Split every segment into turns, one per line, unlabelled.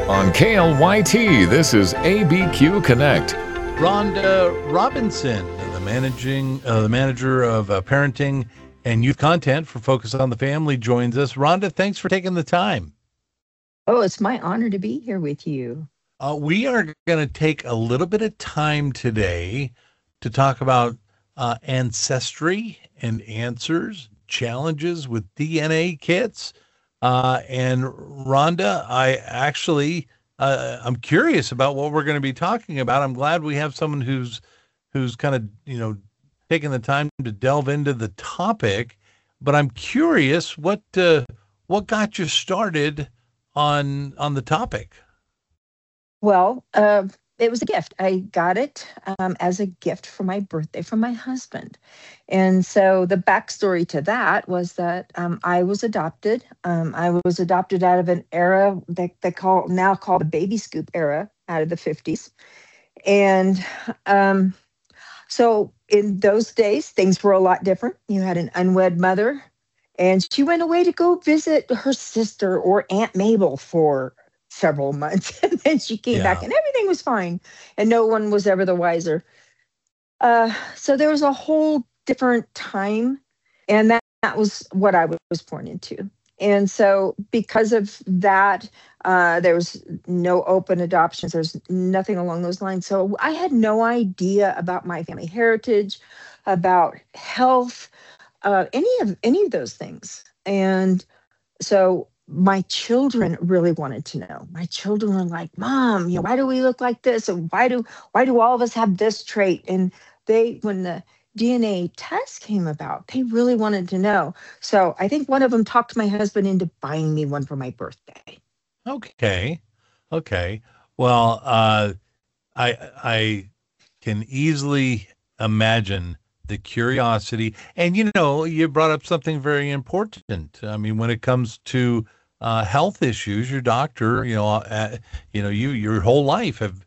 On KLYT, this is ABQ Connect.
Rhonda Robinson, the manager of parenting and youth content for Focus on the Family, joins us. Rhonda, thanks for taking the time.
Oh, it's my honor to be here with you.
We are going to take a little bit of time today to talk about ancestry and answers, challenges with DNA kits. And Rhonda, I'm curious about what we're going to be talking about. I'm glad we have someone who's kind of, taking the time to delve into the topic, but I'm curious what got you started on the topic?
Well, it was a gift. I got it as a gift for my birthday from my husband. And so the backstory to that was that I was adopted. I was adopted out of an era that they call the baby scoop era, out of the 50s. And so in those days, things were a lot different. You had an unwed mother, and she went away to go visit her sister or Aunt Mabel for several months. And then she came back and everything was fine. And no one was ever the wiser. So there was a whole different time. And that was what I was born into. And so because of that, there was no open adoptions. There's nothing along those lines. So I had no idea about my family heritage, about health, any of those things. And so my children really wanted to know. My children were like, "Mom, why do we look like this? And why do all of us have this trait?" And when the DNA test came about, they really wanted to know. So I think one of them talked my husband into buying me one for my birthday.
Okay. Well, I can easily imagine the curiosity. And, you brought up something very important. I mean, when it comes to health issues, your doctor, your whole life have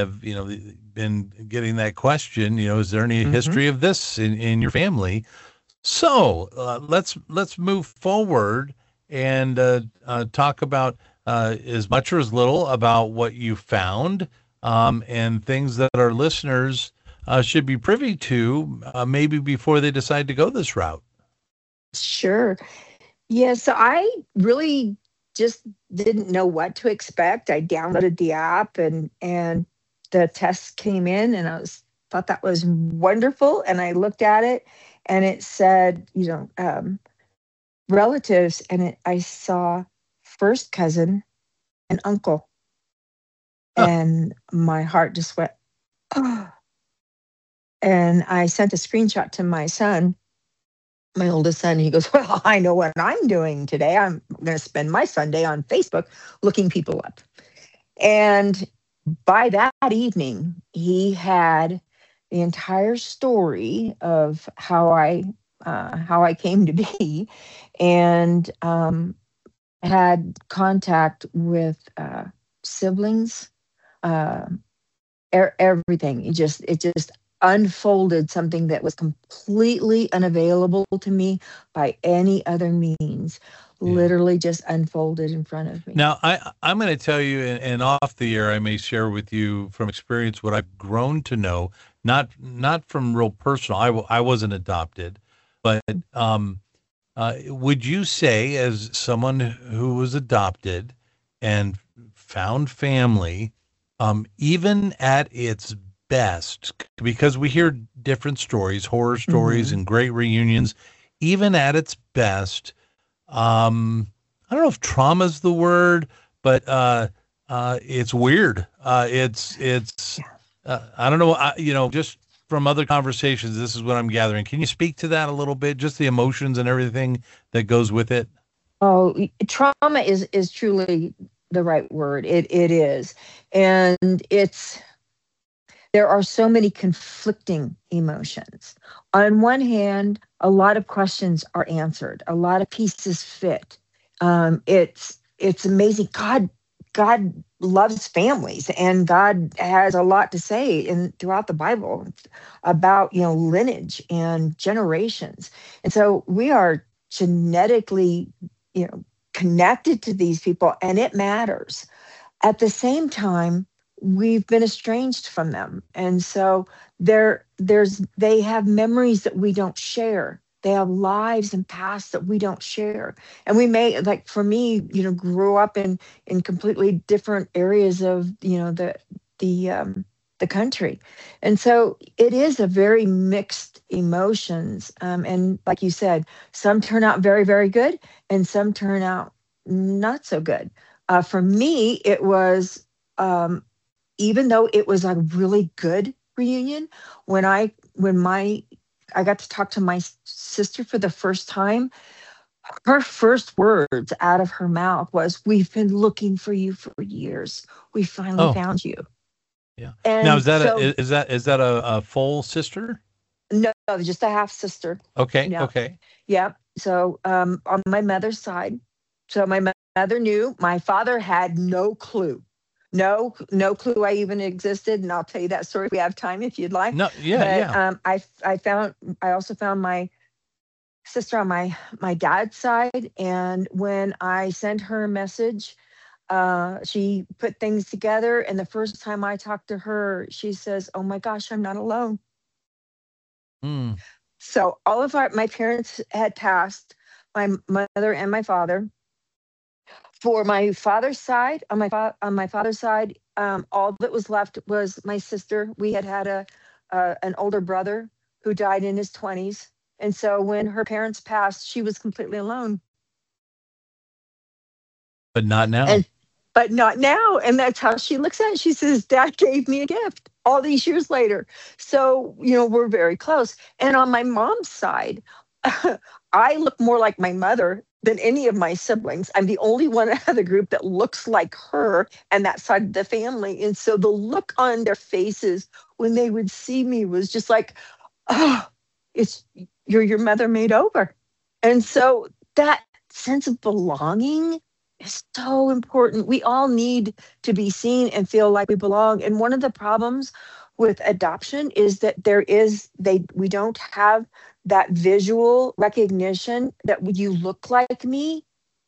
been getting that question, is there any history of this in your family? So let's move forward and talk about as much or as little about what you found and things that our listeners should be privy to maybe before they decide to go this route.
Sure. Yeah, so I really just didn't know what to expect. I downloaded the app and the test came in, and I thought that was wonderful. And I looked at it, and it said, relatives, and I saw first cousin and uncle, and my heart just went, oh. And I sent a screenshot to my son, my oldest son. He goes, "Well, I know what I'm doing today. I'm going to spend my Sunday on Facebook looking people up." And by that evening, he had the entire story of how I came to be, and had contact with siblings, everything. It just unfolded, something that was completely unavailable to me by any other means. Literally just unfolded in front of me.
Now, I'm going to tell you, and off the air, I may share with you from experience what I've grown to know, not from real personal. I wasn't adopted, but would you say, as someone who was adopted and found family, even at its best, because we hear different stories, horror stories and great reunions, even at its best, I don't know if trauma is the word, but it's weird. It's I don't know. Just from other conversations, this is what I'm gathering. Can you speak to that a little bit? Just the emotions and everything that goes with it.
Oh, trauma is truly the right word. It is, and there are so many conflicting emotions. On one hand, a lot of questions are answered. A lot of pieces fit. It's amazing. God loves families, and God has a lot to say throughout the Bible about lineage and generations. And so we are genetically connected to these people, and it matters. at the same time, we've been estranged from them. And so they have memories that we don't share. They have lives and pasts that we don't share. And we may, like for me, grew up in completely different areas of, the country. And so it is a very mixed emotions. And like you said, some turn out very, very good and some turn out not so good. For me, it was, even though it was a really good reunion, I got to talk to my sister for the first time, her first words out of her mouth was, "We've been looking for you for years. We finally
Oh,
found you."
yeah. Now,
And so,
is that a full sister?
no, just a half sister.
Okay,
Yeah.
okay.
Yeah. So on my mother's side, so my mother knew. My father had no clue. No clue I even existed, and I'll tell you that story if we have time, if you'd like.
No, yeah,
But
yeah.
I also found my sister on my dad's side, and when I sent her a message, she put things together, and the first time I talked to her, she says, "Oh my gosh, I'm not alone."
Mm.
So all of my parents had passed, my mother and my father. For my father's side, on my father's side, all that was left was my sister. We had an older brother who died in his 20s, and so when her parents passed, she was completely alone.
But not now.
And but not now. And that's how she looks at it. She says, "Dad gave me a gift all these years later." So, we're very close. And on my mom's side, I look more like my mother than any of my siblings. I'm the only one out of the group that looks like her and that side of the family. And so the look on their faces when they would see me was just like, "Oh, it's you're your mother made over." And so that sense of belonging is so important. We all need to be seen and feel like we belong. And one of the problems with adoption is that we don't have that visual recognition that you look like me,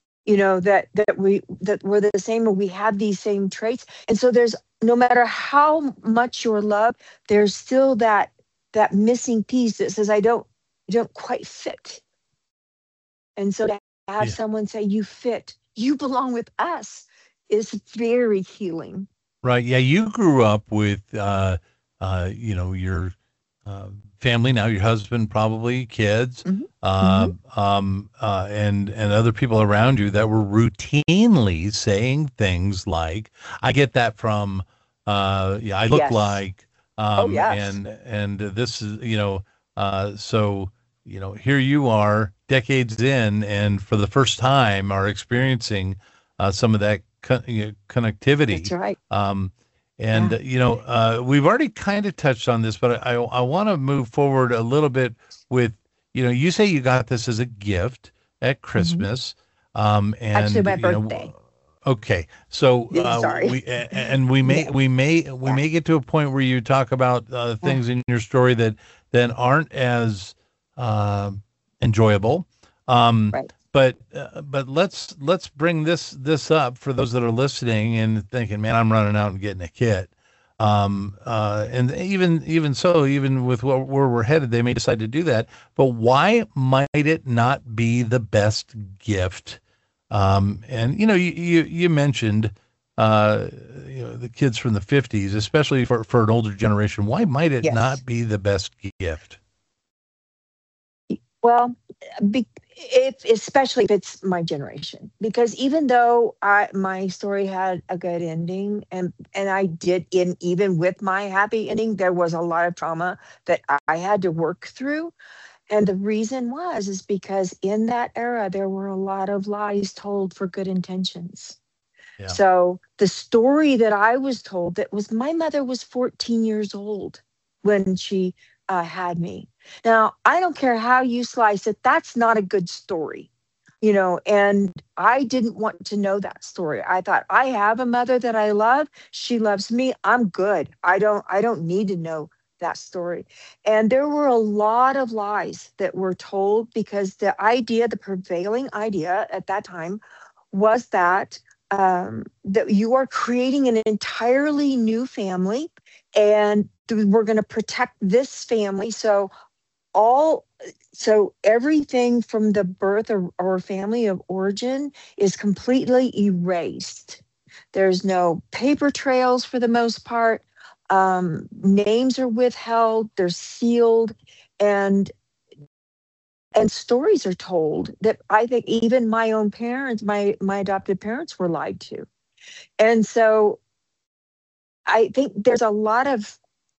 that we're the same, or we have these same traits. And so there's, no matter how much you're loved, there's still that missing piece that says, I don't quite fit. And so to have
Yeah.
someone say, "You fit, you belong with us," is very healing.
Right. Yeah. You grew up with, your family now, your husband, probably kids,
Mhm. Mhm.
and other people around you that were routinely saying things like, "I get that from, yeah, I look
Yes.
like,
Oh, yes.
and this is, so, here you are decades in, and for the first time are experiencing some of that
That's
connectivity.
right.
Um, and
Yeah.
we've already kind of touched on this, but I want to move forward a little bit with, you say you got this as a gift at
Mhm.
Christmas,
Actually,
and
my birthday.
okay, so
Yeah, sorry.
and we may
Yeah.
we
Yeah.
may get to a point where you talk about
Yeah.
things in your story that aren't as uh, enjoyable. Um,
Right.
but let's bring this up for those that are listening and thinking, man, I'm running out and getting a kit. And even so, even with where we're headed, they may decide to do that. But why might it not be the best gift? And you mentioned the kids from the 50s, especially for an older generation. Why might it
Yes.
not be the best gift?
Well, if especially if it's my generation, because even though my story had a good ending, and I did, in even with my happy ending, there was a lot of trauma that I had to work through. And the reason is because in that era there were a lot of lies told for good intentions.
Yeah.
So the story that I was told, that was, my mother was 14 years old when she had me. Now, I don't care how you slice it, that's not a good story. And I didn't want to know that story. I thought, I have a mother that I love. She loves me. I'm good. I don't need to know that story. And there were a lot of lies that were told, because the prevailing idea at that time was that that you are creating an entirely new family, and we're going to protect this family. All so everything from the birth or family of origin is completely erased. There's no paper trails for the most part. Names are withheld, they're sealed, and stories are told that I think even my own parents, my adopted parents, were lied to. And so I think there's a lot of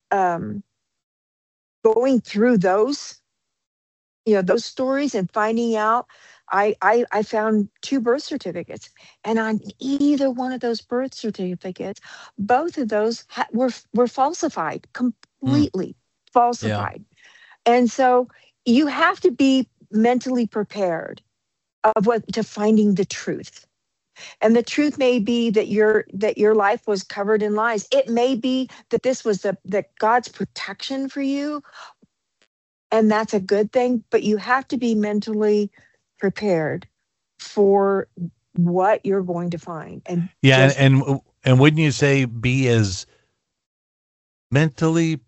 going through those, those stories and finding out. I found 2 birth certificates, and on either one of those birth certificates, both of those were falsified, completely falsified. And so you have to be mentally prepared to finding the truth. And the truth may be that your life was covered in lies. It may be that this was that God's protection for you, and that's a good thing, but you have to be mentally prepared for what you're going to find. And
and wouldn't you say be as mentally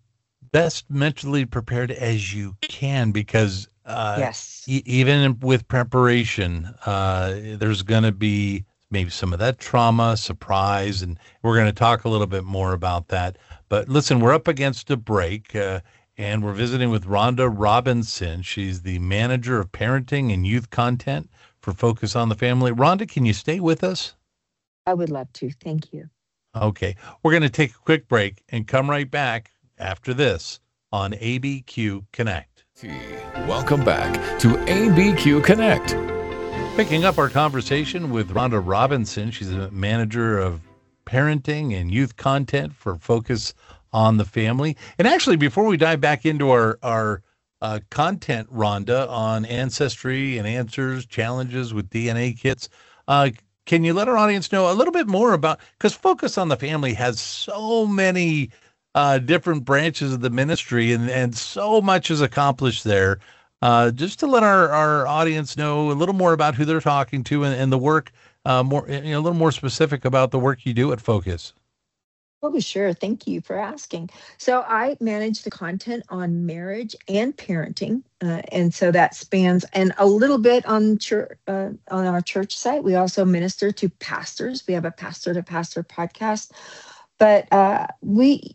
prepared as you can, because
yes,
even with preparation, there's going to be maybe some of that trauma, surprise, and we're going to talk a little bit more about that. But listen, we're up against a break, and we're visiting with Rhonda Robinson. She's the manager of parenting and youth content for Focus on the Family. Rhonda, can you stay with us?
I would love to. Thank you.
Okay. We're going to take a quick break and come right back after this on ABQ Connect.
Welcome back to ABQ Connect.
Picking up our conversation with Rhonda Robinson. She's a manager of parenting and youth content for Focus on the Family. And actually, before we dive back into our content, Rhonda, on ancestry and answers, challenges with DNA kits, can you let our audience know a little bit more about, because Focus on the Family has so many different branches of the ministry, and so much is accomplished there. Just to let our audience know a little more about who they're talking to and the work, a little more specific about the work you do at Focus.
Oh, sure. Thank you for asking. So I manage the content on marriage and parenting, and so that spans, and a little bit on our church site. We also minister to pastors. We have a pastor to pastor podcast, but we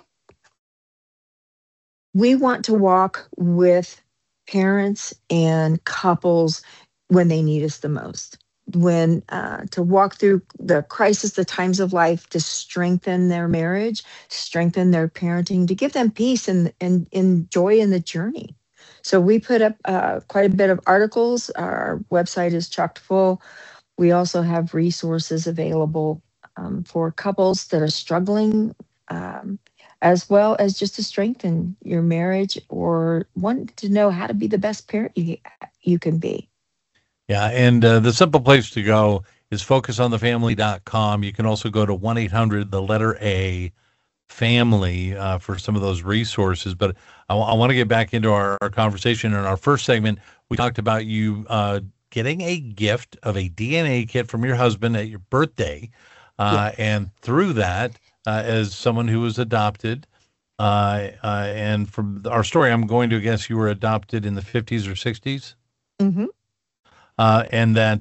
want to walk with parents and couples when they need us the most, when to walk through the crisis, the times of life, to strengthen their marriage, strengthen their parenting, to give them peace and joy in the journey. So we put up quite a bit of articles. Our website is chock full. We also have resources available for couples that are struggling, as well as just to strengthen your marriage or want to know how to be the best parent you can be.
Yeah, and the simple place to go is focusonthefamily.com. You can also go to 1-800, the letter A, family, for some of those resources. But I want to get back into our conversation. In our first segment, we talked about you getting a gift of a DNA kit from your husband at your birthday. And through that, as someone who was adopted, and from our story, I'm going to guess you were adopted in the 50s or 60s?
Mm-hmm.
And that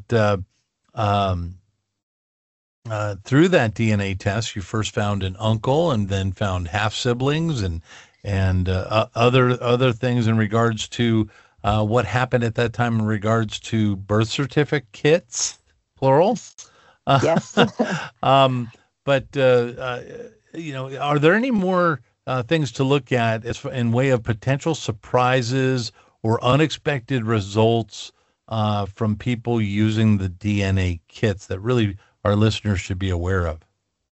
through that DNA test, you first found an uncle, and then found half siblings, and other things in regards to what happened at that time in regards to birth certificates, plural.
Yes.
But are there any more things to look at in way of potential surprises or unexpected results from people using the DNA kits that really our listeners should be aware of?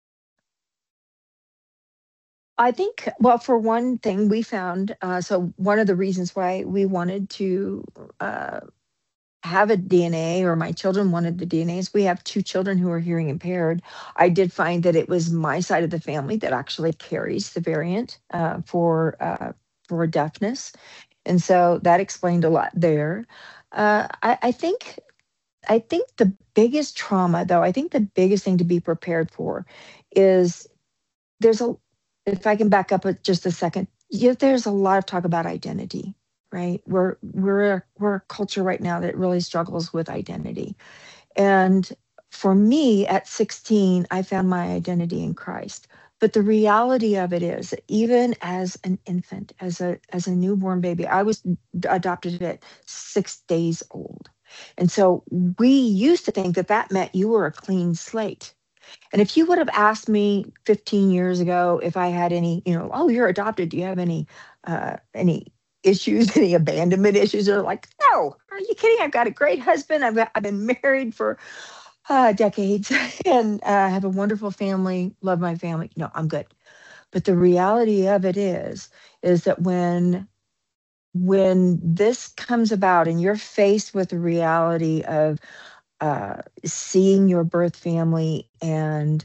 I think, well, for one thing, we found, so one of the reasons why we wanted to have a DNA, or my children wanted the DNA, is we have 2 children who are hearing impaired. I did find that it was my side of the family that actually carries the variant for deafness. And so that explained a lot there. I think biggest trauma, though, I think the biggest thing to be prepared for is there's a, if I can back up just a second, there's a lot of talk about identity, right? We're a culture right now that really struggles with identity. And for me, at 16, I found my identity in Christ. But the reality of it is, even as an infant, as a newborn baby, I was adopted at 6 days old. And so we used to think that that meant you were a clean slate. And if you would have asked me 15 years ago if I had any, oh, you're adopted, do you have any issues, any abandonment issues? They're like, no, are you kidding? I've got a great husband. I've been married for decades and have a wonderful family, love my family. No, I'm good. But the reality of it is that when this comes about and you're faced with the reality of seeing your birth family and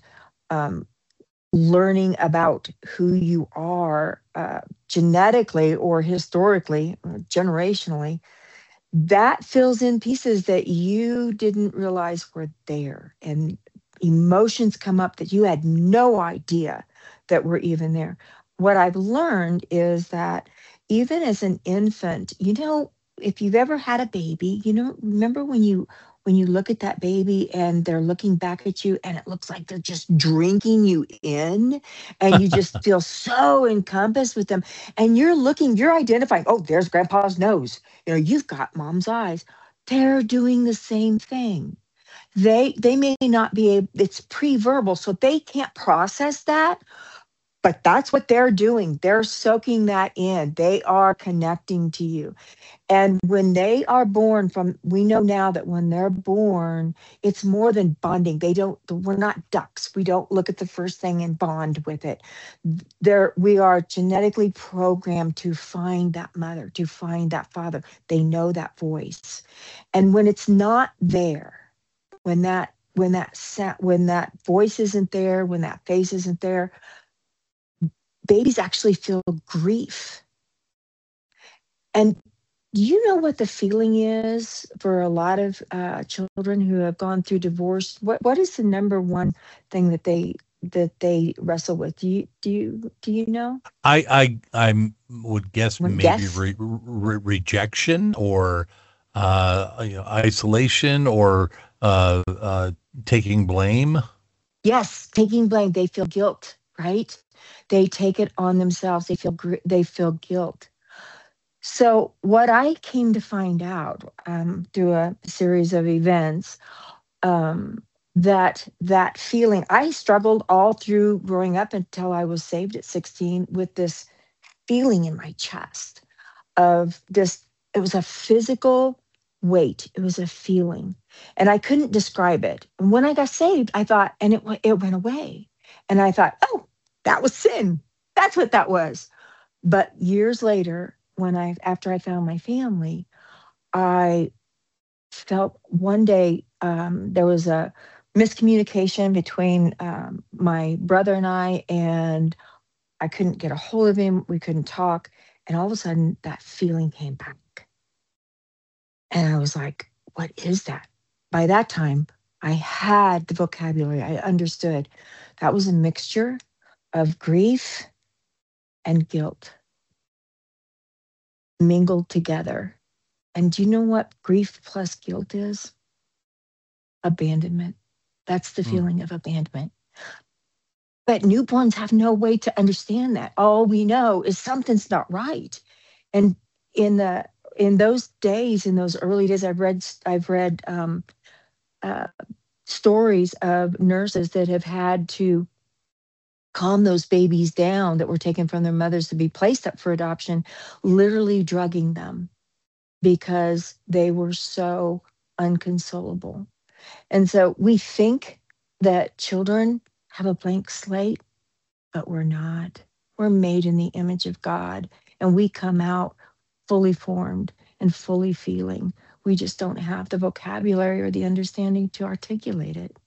learning about who you are genetically or historically or generationally, that fills in pieces that you didn't realize were there. And emotions come up that you had no idea that were even there. What I've learned is that even as an infant, if you've ever had a baby, remember when you look at that baby and they're looking back at you and it looks like they're just drinking you in and you just feel so encompassed with them and you're identifying, oh, there's grandpa's nose. You've got mom's eyes. They're doing the same thing. They may not be able, it's pre-verbal, so they can't process that, but that's what they're doing. They're soaking that in. They are connecting to you. And when they are born we know now that when they're born, it's more than bonding. We're not ducks. We don't look at the first thing and bond with it. We are genetically programmed to find that mother, to find that father. They know that voice. And when it's not there, when that voice isn't there, when that face isn't there, babies actually feel grief. And you know what the feeling is for a lot of children who have gone through divorce? What is the number one thing that they wrestle with? Do you know?
I would guess maybe rejection or isolation or taking blame.
Yes, taking blame. They feel guilt, right? They take it on themselves. They feel guilt. So what I came to find out through a series of events, that feeling, I struggled all through growing up until I was saved at 16 with this feeling in my chest of this. It was a physical weight. It was a feeling, and I couldn't describe it. And when I got saved, I thought, and it went away. And I thought, oh, that was sin. That's what that was. But years later, after I found my family, I felt one day there was a miscommunication between my brother and I couldn't get a hold of him. We couldn't talk. And all of a sudden, that feeling came back. And I was like, what is that? By that time, I had the vocabulary. I understood. That was a mixture of grief and guilt mingled together. And do you know what grief plus guilt is? Abandonment. That's the feeling of abandonment. But newborns have no way to understand that. All we know is something's not right. And in those days, in those early days, I've read stories of nurses that have had to calm those babies down that were taken from their mothers to be placed up for adoption, literally drugging them because they were so unconsolable. And so we think that children have a blank slate, but we're not. We're made in the image of God, and we come out fully formed and fully feeling. We just don't have the vocabulary or the understanding to articulate it.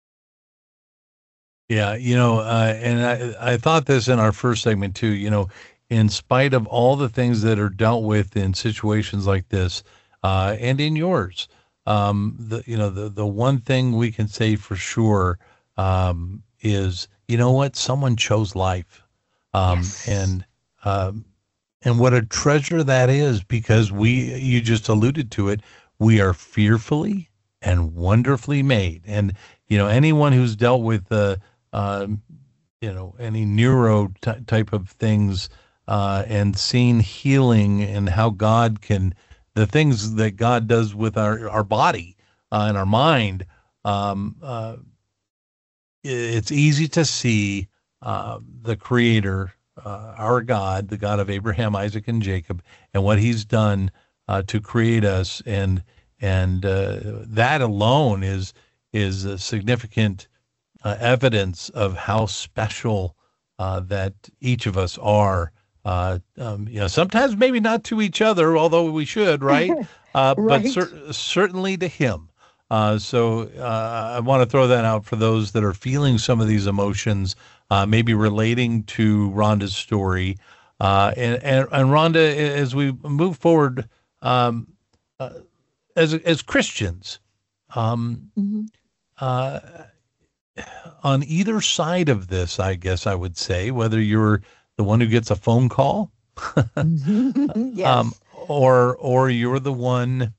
Yeah, and I thought this in our first segment too, in spite of all the things that are dealt with in situations like this, and in yours, the one thing we can say for sure is, you know what, someone chose life,
Yes.
and um, and what a treasure that is, because you just alluded to it, we are fearfully and wonderfully made. And, anyone who's dealt with, um, any type of things, and seen healing and how the things that God does with our body, and our mind, um, uh, it's easy to see the Creator, our God, the God of Abraham, Isaac, and Jacob, and what He's done to create us, and that alone is a significant evidence of how special that each of us are. Sometimes maybe not to each other, although we should, right? But
Right.
certainly to Him. I want to throw that out for those that are feeling some of these emotions, maybe relating to Rhonda's story. And Rhonda, as we move forward, um, uh, as Christians, um,
Mhm.
uh, on either side of this, I guess I would say, whether you're the one who gets a phone call,
Yes.
or you're the one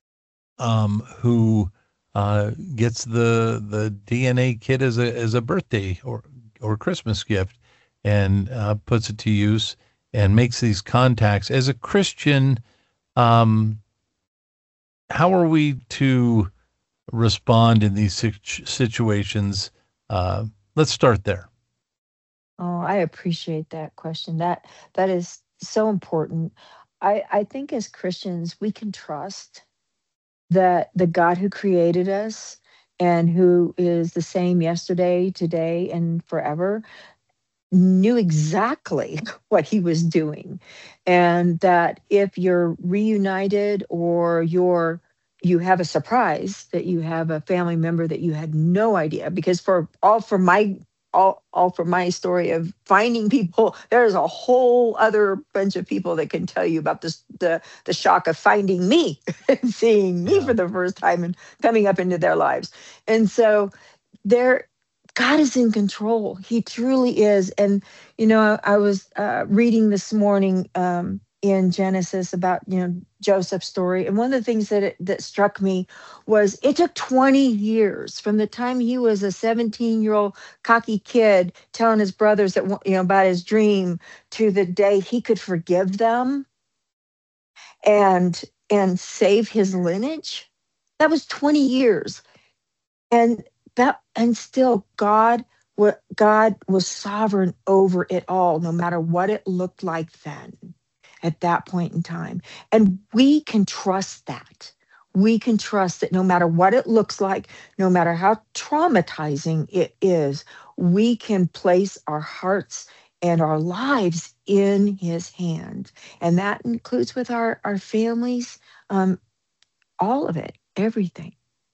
who gets the DNA kit as a birthday or Christmas gift, and puts it to use and makes these contacts. As a Christian, um, how are we to respond in these situations? Uh, let's start there.
Oh, I appreciate that question. That is so important. I think as Christians, we can trust that the God who created us and who is the same yesterday, today, and forever knew exactly what he was doing. And that if you're reunited or you have a surprise, that you have a family member that you had no idea, because all for my story of finding people, there's a whole other bunch of people that can tell you about this, the shock of finding me and seeing me
Yeah.
for the first time and coming up into their lives. And so there, God is in control. He truly is. And I was reading this morning in Genesis about Joseph's story, and one of the things that struck me was it took 20 years from the time he was a 17-year-old cocky kid telling his brothers that about his dream to the day he could forgive them and save his lineage. That was 20 years. And still God was sovereign over it all, no matter what it looked like then at that point in time. And we can trust that. We can trust that no matter what it looks like, no matter how traumatizing it is, we can place our hearts and our lives in his hand. And that includes with our families, um, all of it, everything.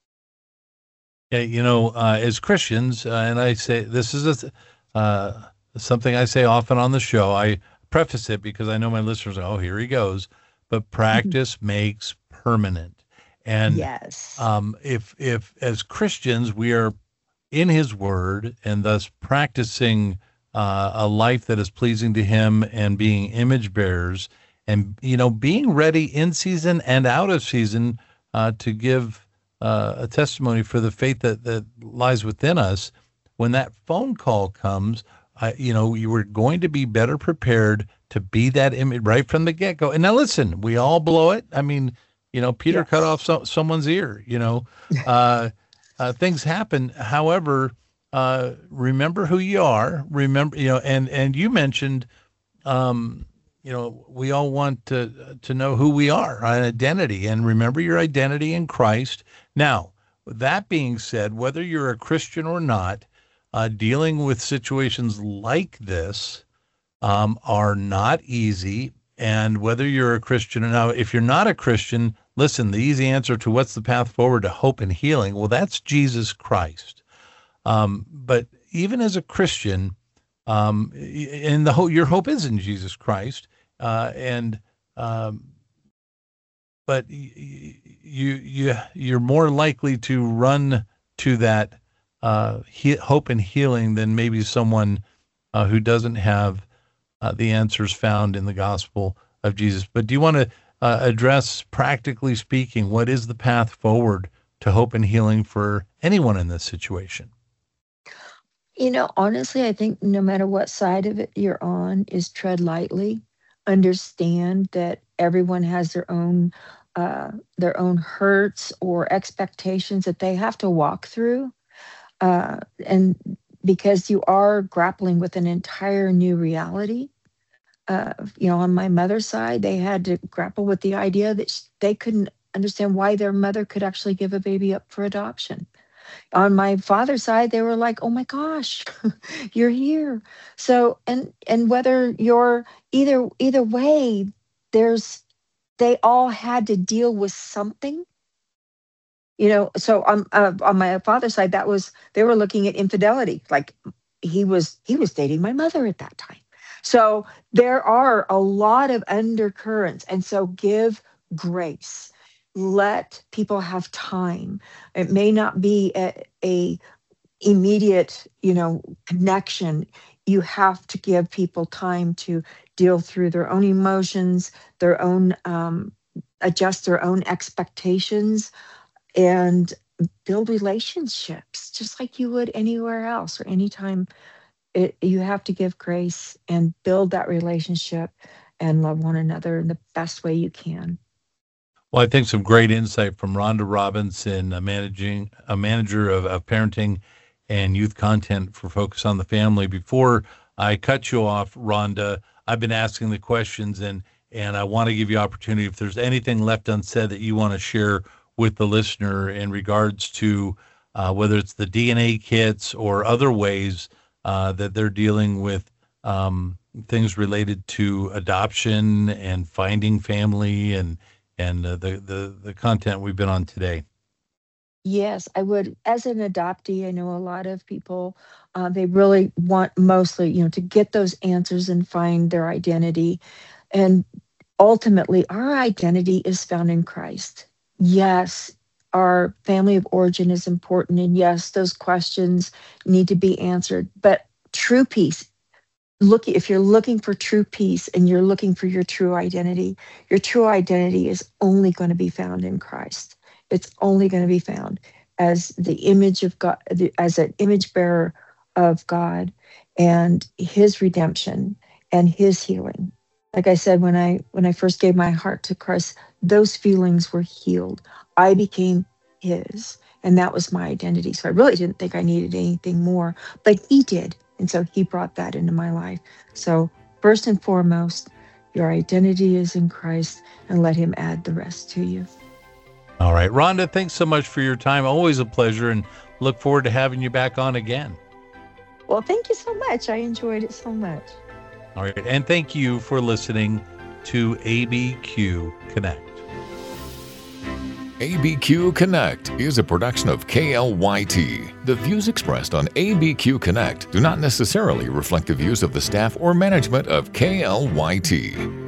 Yeah, as Christians, and I say this is something I say often on the show. I preface it because I know my listeners are, oh, here he goes. But practice makes permanent. And
Yes.
if as Christians we are in His Word and thus practicing a life that is pleasing to Him and being image bearers, and being ready in season and out of season to give a testimony for the faith that lies within us. When that phone call comes, you were going to be better prepared to be that image right from the get go. And now listen, we all blow it. I mean, Peter cut
Yes.
off someone's ear. Things happen. However, remember who you are. Remember, and you mentioned, we all want to know who we are, our identity, and remember your identity in Christ. Now, that being said, whether you're a Christian or not, dealing with situations like this are not easy. And whether you're a Christian or not, if you're not a Christian, listen, the easy answer to what's the path forward to hope and healing, well, that's Jesus Christ. But even as a Christian, and your hope is in Jesus Christ, and um, but you're more likely to run to that hope and healing than maybe someone who doesn't have the answers found in the gospel of Jesus. But do you want to address, practically speaking, what is the path forward to hope and healing for anyone in this situation?
Honestly, I think no matter what side of it you're on, is tread lightly. Understand that everyone has their own hurts or expectations that they have to walk through, and because you are grappling with an entire new reality. On my mother's side, they had to grapple with the idea that they couldn't understand why their mother could actually give a baby up for adoption. On my father's side, they were like, "Oh my gosh, you're here." So, and whether you're either way, they all had to deal with something. So on my father's side, they were looking at infidelity. Like he was dating my mother at that time. So there are a lot of undercurrents, and so give grace. Let people have time. It may not be a immediate, connection. You have to give people time to deal through their own emotions, their own adjust their own expectations, and build relationships just like you would anywhere else or anytime. You have to give grace and build that relationship and love one another in the best way you can.
Well, I think some great insight from Rhonda Robinson, a manager of parenting and youth content for Focus on the Family. Before I cut you off, Rhonda, I've been asking the questions, and I want to give you opportunity if there's anything left unsaid that you want to share with the listener in regards to whether it's the DNA kits or other ways that they're dealing with things related to adoption and finding family and the content we've been on today.
Yes, I would. As an adoptee, I know a lot of people, they really want mostly, to get those answers and find their identity. And ultimately, our identity is found in Christ. Yes, our family of origin is important. And yes, those questions need to be answered. But true peace, if you're looking for true peace and you're looking for your true identity is only going to be found in Christ. It's only going to be found as the image of God, as an image bearer of God and his redemption and his healing. Like I said, when I first gave my heart to Christ, those feelings were healed. I became his, and that was my identity. So I really didn't think I needed anything more, but he did. And so he brought that into my life. So first and foremost, your identity is in Christ, and let him add the rest to you.
All right. Rhonda, thanks so much for your time. Always a pleasure, and look forward to having you back on again.
Well, thank you so much. I enjoyed it so much.
All right. And thank you for listening to ABQ Connect.
ABQ Connect is a production of KLYT. The views expressed on ABQ Connect do not necessarily reflect the views of the staff or management of KLYT.